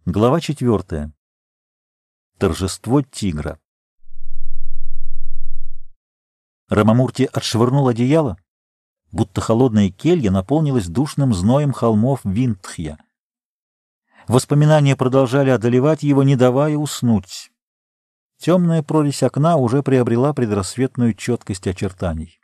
Глава 4. Торжество тигра. Рамамурти отшвырнул одеяло, будто холодная келья наполнилась душным зноем холмов Виндхья. Воспоминания продолжали одолевать его, не давая уснуть. Темная прорезь окна уже приобрела предрассветную четкость очертаний.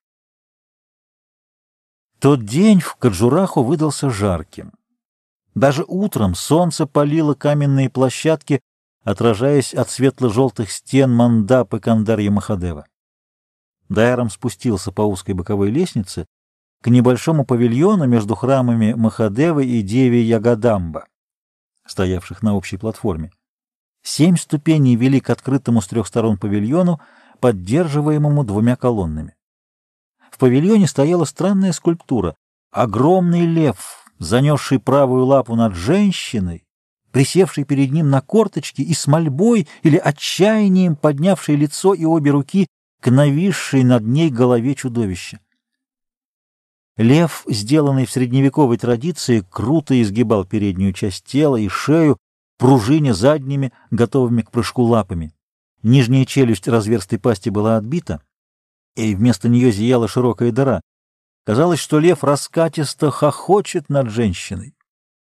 Тот день в Каджураху выдался жарким. Даже утром солнце палило каменные площадки, отражаясь от светло-желтых стен мандапы Кандарья Махадева. Дайрам спустился по узкой боковой лестнице к небольшому павильону между храмами Махадевы и Деви Ягадамба, стоявших на общей платформе. 7 ступеней вели к открытому с 3 сторон павильону, поддерживаемому 2 колоннами. В павильоне стояла странная скульптура — огромный лев, занесший правую лапу над женщиной, присевший перед ним на корточки и с мольбой или отчаянием поднявший лицо и обе руки к нависшей над ней голове чудовища. Лев, сделанный в средневековой традиции, круто изгибал переднюю часть тела и шею, пружиня задними, готовыми к прыжку лапами. Нижняя челюсть разверстой пасти была отбита, и вместо нее зияла широкая дыра. Казалось, что лев раскатисто хохочет над женщиной.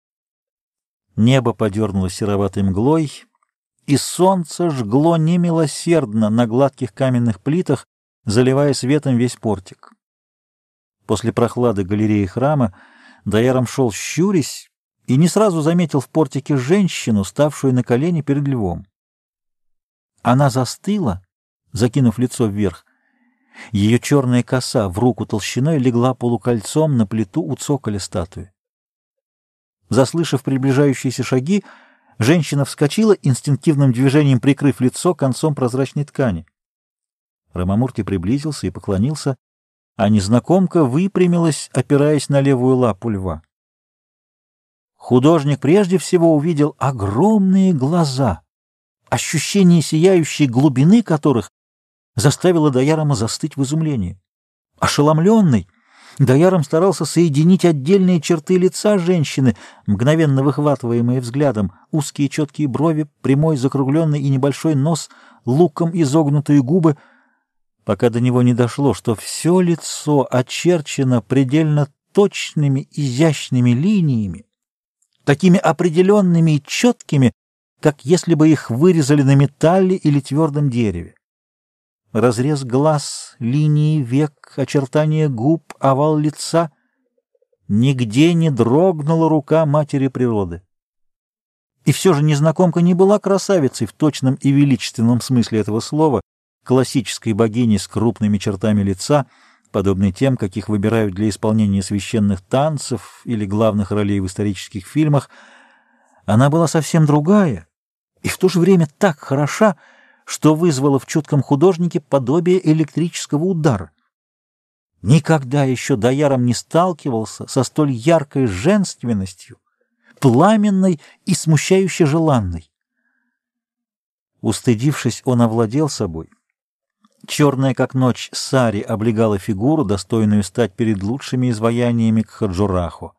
Небо подернуло сероватой мглой, и солнце жгло немилосердно на гладких каменных плитах, заливая светом весь портик. После прохлады галереи храма Дайрам шел щурясь и не сразу заметил в портике женщину, ставшую на колени перед львом. Она застыла, закинув лицо вверх. Ее черная коса в руку толщиной легла полукольцом на плиту у цоколя статуи. Заслышав приближающиеся шаги, женщина вскочила, инстинктивным движением прикрыв лицо концом прозрачной ткани. Рамамурти приблизился и поклонился, а незнакомка выпрямилась, опираясь на левую лапу льва. Художник прежде всего увидел огромные глаза, ощущение сияющей глубины которых заставило Дайрама застыть в изумлении. Ошеломленный, Дайрам старался соединить отдельные черты лица женщины, мгновенно выхватываемые взглядом: узкие четкие брови, прямой закругленный и небольшой нос, луком изогнутые губы, пока до него не дошло, что все лицо очерчено предельно точными, изящными линиями, такими определенными и четкими, как если бы их вырезали на металле или твердом дереве. Разрез глаз, линии век, очертания губ, овал лица. Нигде не дрогнула рука матери природы. И все же незнакомка не была красавицей в точном и величественном смысле этого слова, классической богиней с крупными чертами лица, подобной тем, каких выбирают для исполнения священных танцев или главных ролей в исторических фильмах. Она была совсем другая и в то же время так хороша, что вызвало в чутком художнике подобие электрического удара. Никогда еще Дайрам не сталкивался со столь яркой женственностью, пламенной и смущающе желанной. Устыдившись, он овладел собой. Черная, как ночь, сари облегала фигуру, достойную стать перед лучшими изваяниями Кхаджураху.